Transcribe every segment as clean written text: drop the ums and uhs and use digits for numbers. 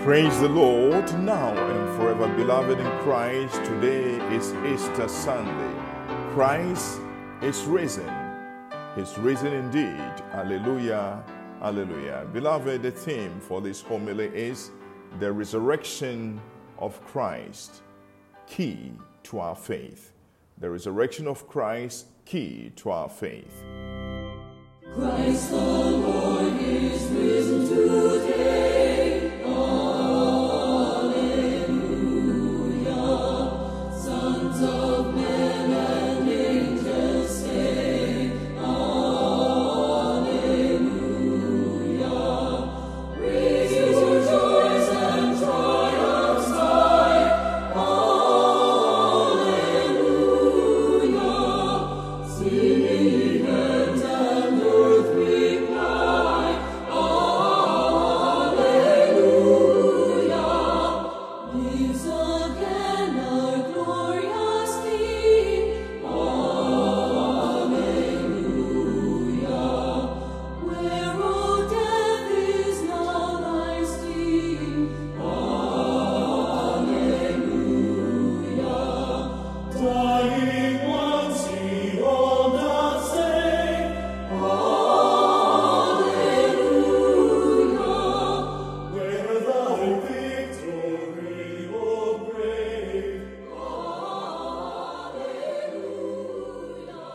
Praise the Lord now and forever, beloved in Christ. Today is Easter Sunday. Christ is risen. He's risen indeed. Hallelujah, hallelujah. Beloved, the theme for this homily is the resurrection of Christ, key to our faith. The resurrection of Christ, key to our faith. Christ the Lord is risen today. Of men and angels sing, Alleluia. Raise your joys and triumphs high, Alleluia. Sing heavens and earth reply, Alleluia. Lives again our glorious King, Alleluia. Where, O death, is now thy sting, Alleluia. Dying once he will not say, Alleluia. Where thy victory, O grave, Alleluia.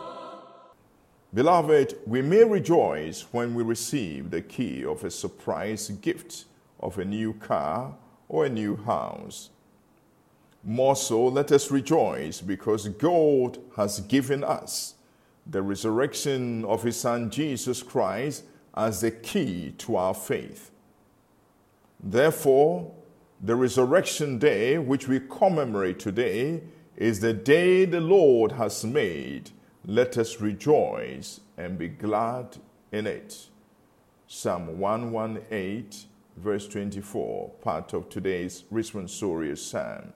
Beloved, we may rejoice when we receive the key of a surprise gift of a new car or a new house. More so, let us rejoice because God has given us the resurrection of His Son Jesus Christ as the key to our faith. Therefore, the resurrection day, which we commemorate today, is the day the Lord has made. Let us rejoice and be glad in it. Psalm 118, verse 24, part of today's responsorial psalm.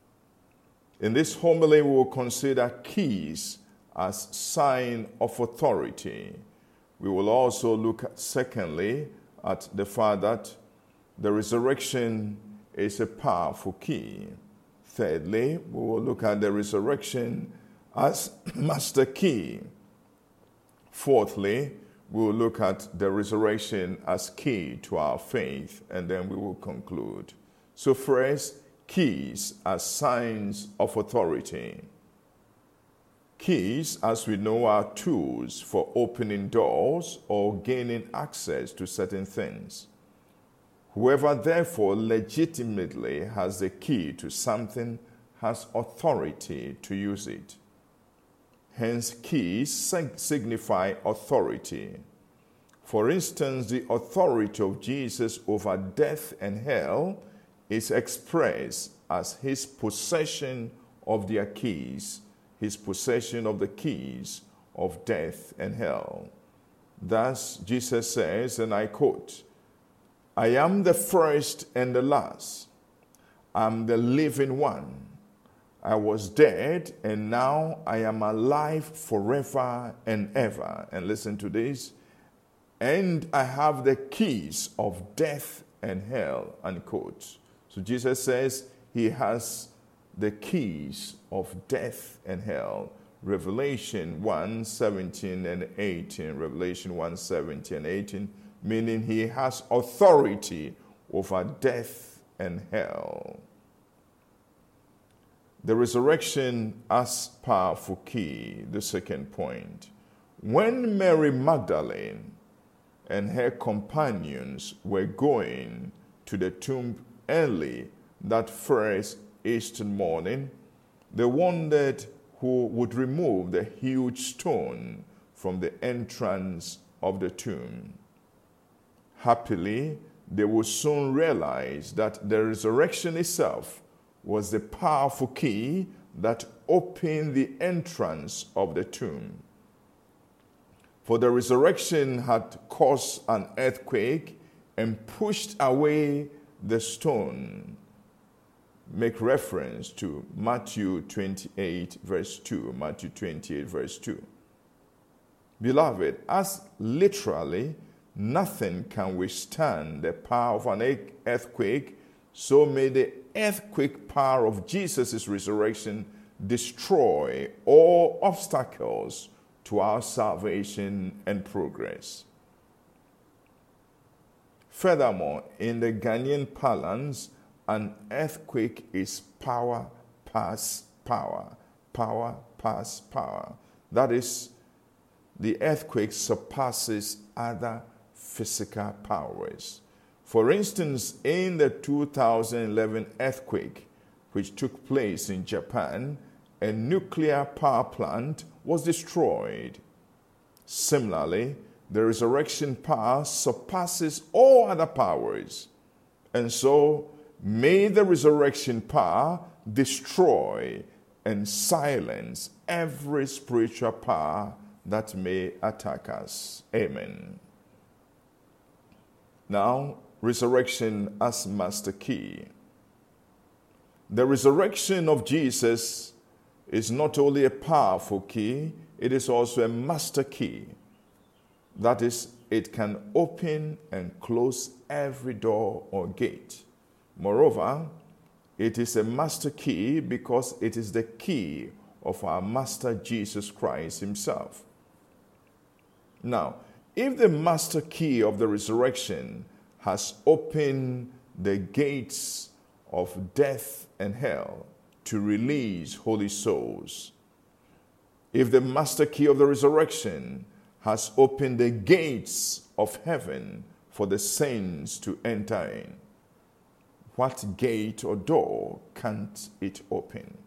In this homily, we will consider keys as sign of authority. We will also look, secondly, at the fact that the resurrection is a powerful key. Thirdly, we will look at the resurrection as master key. Fourthly, we will look at the resurrection as key to our faith, and then we will conclude. So first, keys as signs of authority. Keys, as we know, are tools for opening doors or gaining access to certain things. Whoever therefore legitimately has the key to something has authority to use it. Hence, keys signify authority. For instance, the authority of Jesus over death and hell is expressed as his possession of their keys, his possession of the keys of death and hell. Thus, Jesus says, and I quote, I am the first and the last. I'm the living one. I was dead, and now I am alive forever and ever. And listen to this. And I have the keys of death and hell, unquote. So Jesus says he has the keys of death and hell. Revelation 1:17 and 18. Revelation 1:17 and 18, meaning he has authority over death and hell. The resurrection as powerful key, the second point. When Mary Magdalene and her companions were going to the tomb early that first Easter morning, they wondered who would remove the huge stone from the entrance of the tomb. Happily, they would soon realize that the resurrection itself was the powerful key that opened the entrance of the tomb. For the resurrection had caused an earthquake and pushed away the stone. Make reference to Matthew 28, verse 2. Matthew 28, verse 2. Beloved, as literally nothing can withstand the power of an earthquake, so may the earthquake power of Jesus' resurrection destroy all obstacles to our salvation and progress. Furthermore, in the Ghanaian parlance, an earthquake is power pass power. Power pass power. That is, the earthquake surpasses other physical powers. For instance, in the 2011 earthquake, which took place in Japan, a nuclear power plant was destroyed. Similarly, the resurrection power surpasses all other powers. And so, may the resurrection power destroy and silence every spiritual power that may attack us. Amen. Now, resurrection as master key. The resurrection of Jesus is not only a powerful key, it is also a master key. That is, it can open and close every door or gate. Moreover, it is a master key because it is the key of our Master Jesus Christ himself. Now, if the master key of the resurrection has opened the gates of death and hell to release holy souls, if the master key of the resurrection has opened the gates of heaven for the saints to enter in, what gate or door can't it open?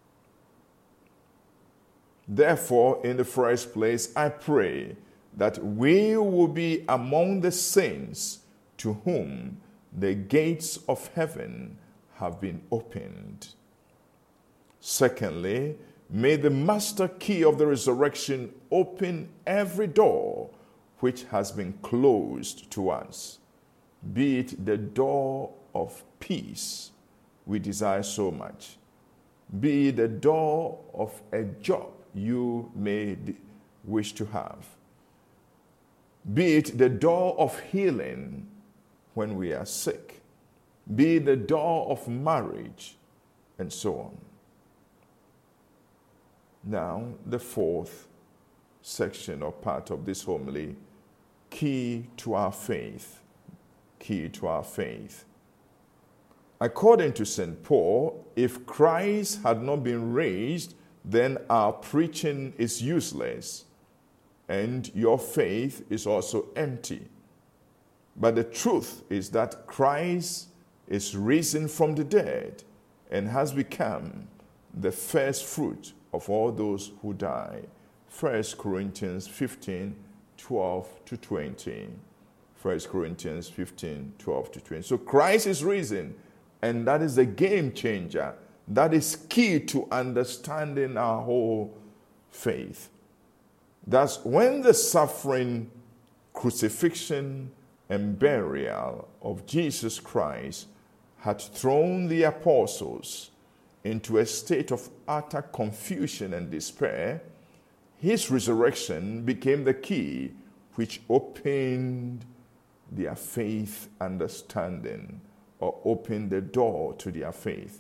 Therefore, in the first place, I pray that we will be among the saints to whom the gates of heaven have been opened. Secondly, may the master key of the resurrection open every door which has been closed to us, be it the door of peace we desire so much, be it the door of a job you may wish to have, be it the door of healing when we are sick, be it the door of marriage, and so on. Now, the fourth section or part of this homily, key to our faith. Key to our faith. According to St. Paul, if Christ had not been raised, then our preaching is useless, and your faith is also empty. But the truth is that Christ is risen from the dead and has become the first fruit of all those who die. 1 Corinthians 15, 12 to 20. 1 Corinthians 15, 12 to 20. So Christ is risen, and that is the game changer. That is key to understanding our whole faith. That's when the suffering, crucifixion, and burial of Jesus Christ had thrown the apostles into a state of utter confusion and despair, his resurrection became the key which opened their faith understanding, or opened the door to their faith.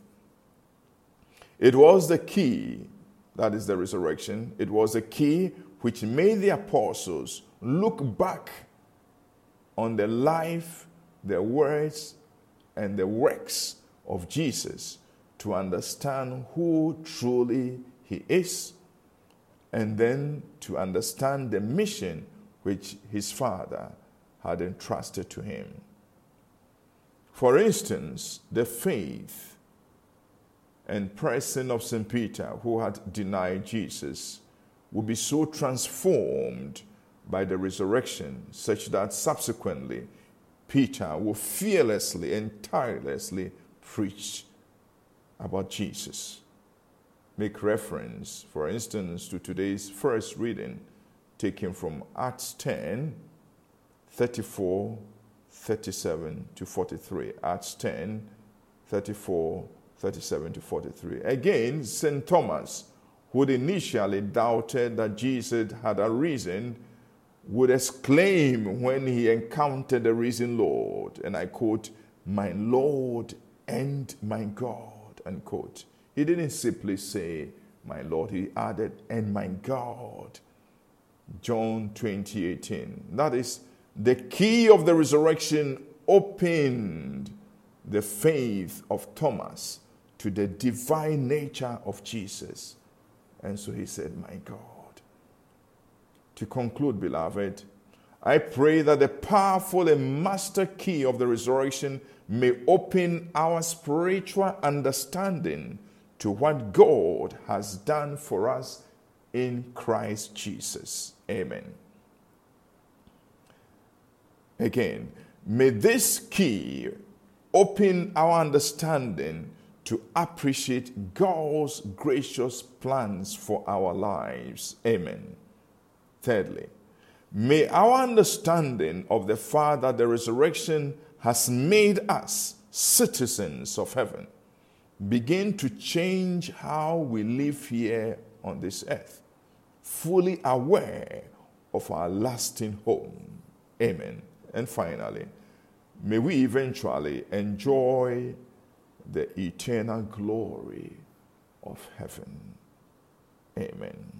It was the key, that is the resurrection, it was the key which made the apostles look back on the life, the words, and the works of Jesus to understand who truly he is, and then to understand the mission which his Father had entrusted to him. For instance, the faith and person of St. Peter, who had denied Jesus, would be so transformed by the resurrection, such that subsequently Peter will fearlessly and tirelessly preach about Jesus. Make reference, for instance, to today's first reading, taken from Acts 10, 34, 37 to 43. Acts 10, 34, 37 to 43. Again, St. Thomas, who had initially doubted that Jesus had arisen, would exclaim when he encountered the risen Lord, and I quote, "My Lord and my God, unquote. He didn't simply say, my Lord. He added, and my God. John 20:18. That is, the key of the resurrection opened the faith of Thomas to the divine nature of Jesus. And so he said, my God. To conclude, beloved, I pray that the powerful and master key of the resurrection may open our spiritual understanding to what God has done for us in Christ Jesus. Amen. Again, may this key open our understanding to appreciate God's gracious plans for our lives. Amen. Thirdly, may our understanding of the fact that the resurrection has made us citizens of heaven begin to change how we live here on this earth, fully aware of our lasting home. Amen. And finally, may we eventually enjoy the eternal glory of heaven. Amen.